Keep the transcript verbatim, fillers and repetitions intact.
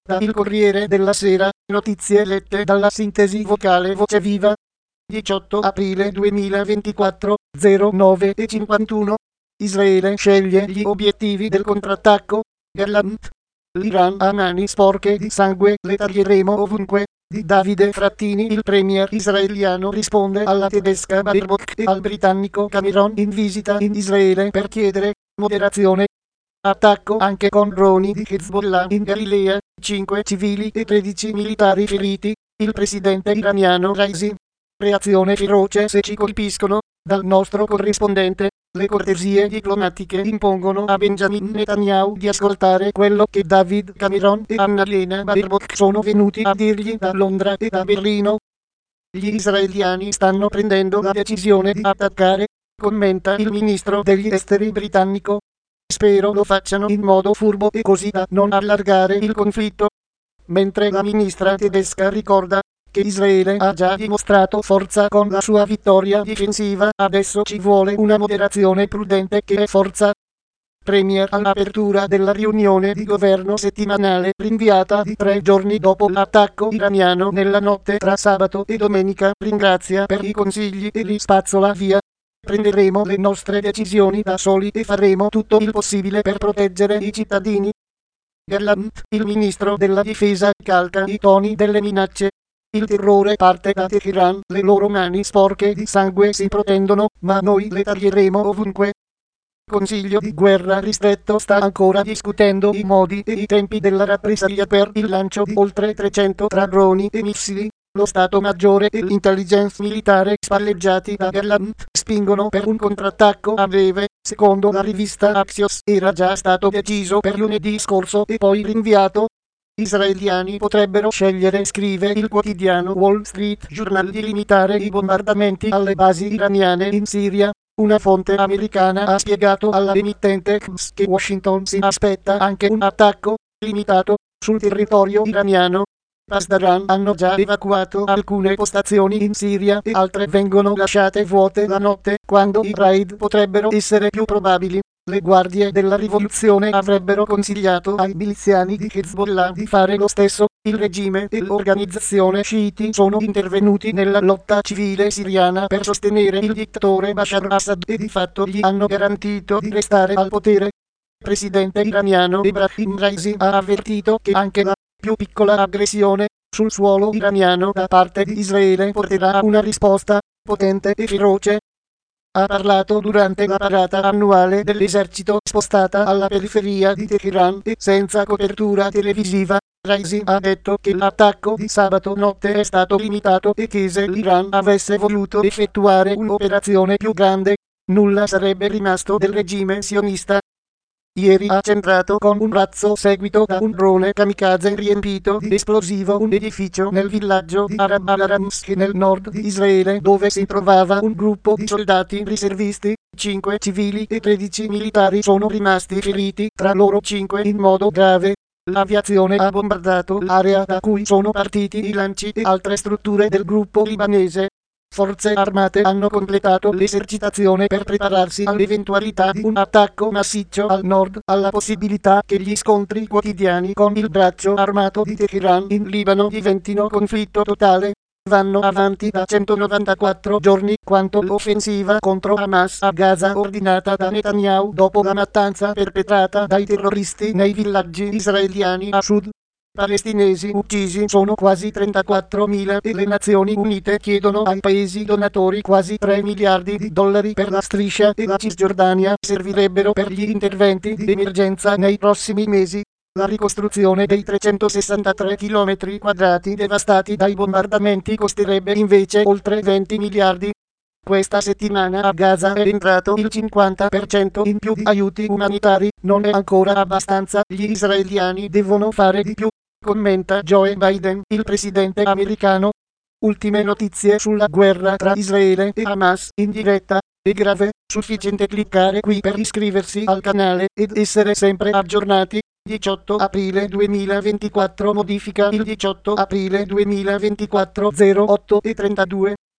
Da Il Corriere della Sera, notizie lette dalla sintesi vocale Voce Viva. diciotto aprile duemilaventiquattro, zero nove e cinquantuno. Israele sceglie gli obiettivi del contrattacco. Gallant. L'Iran ha mani sporche di sangue, le taglieremo ovunque. Di Davide Frattini. Il premier israeliano risponde alla tedesca Baerbock e al britannico Cameron in visita in Israele per chiedere moderazione. Attacco anche con droni di Hezbollah in Galilea, cinque civili e tredici militari feriti. Il presidente iraniano Raisi. Reazione feroce se ci colpiscono. Dal nostro corrispondente, le cortesie diplomatiche impongono a Benjamin Netanyahu di ascoltare quello che David Cameron e Annalena Baerbock sono venuti a dirgli da Londra e da Berlino. Gli israeliani stanno prendendo la decisione di attaccare, commenta il ministro degli esteri britannico. Spero lo facciano in modo furbo e così da non allargare il conflitto. Mentre la ministra tedesca ricorda che Israele ha già dimostrato forza con la sua vittoria difensiva, adesso ci vuole una moderazione prudente che è forza. Premier all'apertura della riunione di governo settimanale rinviata di tre giorni dopo l'attacco iraniano nella notte tra sabato e domenica, ringrazia per i consigli e li spazzola via. Prenderemo le nostre decisioni da soli e faremo tutto il possibile per proteggere i cittadini. Gallant, il ministro della difesa, calca i toni delle minacce. Il terrore parte da Teheran, le loro mani sporche di sangue si protendono, ma noi le taglieremo ovunque. Consiglio di guerra ristretto sta ancora discutendo i modi e i tempi della rappresaglia per il lancio di oltre trecento tra droni e missili. Lo Stato Maggiore e l'intelligence militare spalleggiati da Gallant spingono per un contrattacco a breve. Secondo la rivista Axios era già stato deciso per lunedì scorso e poi rinviato. Israeliani potrebbero scegliere, scrive il quotidiano Wall Street Journal, di limitare i bombardamenti alle basi iraniane in Siria. Una fonte americana ha spiegato alla emittente X M S che Washington si aspetta anche un attacco limitato sul territorio iraniano. Pasdaran hanno già evacuato alcune postazioni in Siria e altre vengono lasciate vuote la notte, quando i raid potrebbero essere più probabili. Le guardie della rivoluzione avrebbero consigliato ai miliziani di Hezbollah di fare lo stesso. Il regime e l'organizzazione sciiti sono intervenuti nella lotta civile siriana per sostenere il dittatore Bashar Assad e di fatto gli hanno garantito di restare al potere. Il presidente iraniano Ebrahim Raisi ha avvertito che anche la più piccola aggressione sul suolo iraniano da parte di Israele porterà a una risposta potente e feroce. Ha parlato durante la parata annuale dell'esercito spostata alla periferia di Teheran e senza copertura televisiva. Raisi ha detto che l'attacco di sabato notte è stato limitato e che se l'Iran avesse voluto effettuare un'operazione più grande, nulla sarebbe rimasto del regime sionista. Ieri ha centrato con un razzo seguito da un drone kamikaze riempito di esplosivo un edificio nel villaggio di Arab al-Aramsk nel nord di Israele, dove si trovava un gruppo di soldati riservisti. cinque civili e tredici militari sono rimasti feriti, tra loro cinque in modo grave. L'aviazione ha bombardato l'area da cui sono partiti i lanci e altre strutture del gruppo libanese. Forze armate hanno completato l'esercitazione per prepararsi all'eventualità di un attacco massiccio al nord, alla possibilità che gli scontri quotidiani con il braccio armato di Teheran in Libano diventino conflitto totale. Vanno avanti da centonovantaquattro giorni, quanto l'offensiva contro Hamas a Gaza ordinata da Netanyahu dopo la mattanza perpetrata dai terroristi nei villaggi israeliani a sud. Palestinesi uccisi sono quasi trentaquattromila e le Nazioni Unite chiedono ai paesi donatori quasi tre miliardi di dollari per la striscia e la Cisgiordania servirebbero per gli interventi di emergenza nei prossimi mesi. La ricostruzione dei trecentosessantatré chilometri quadrati devastati dai bombardamenti costerebbe invece oltre venti miliardi. Questa settimana a Gaza è entrato il cinquanta per cento in più di aiuti umanitari. Non è ancora abbastanza, gli israeliani devono fare di più, commenta Joe Biden, il presidente americano. Ultime notizie sulla guerra tra Israele e Hamas in diretta. È grave, sufficiente cliccare qui per iscriversi al canale ed essere sempre aggiornati. diciotto aprile duemilaventiquattro. Modifica il diciotto aprile duemilaventiquattro, zero otto e trentadue.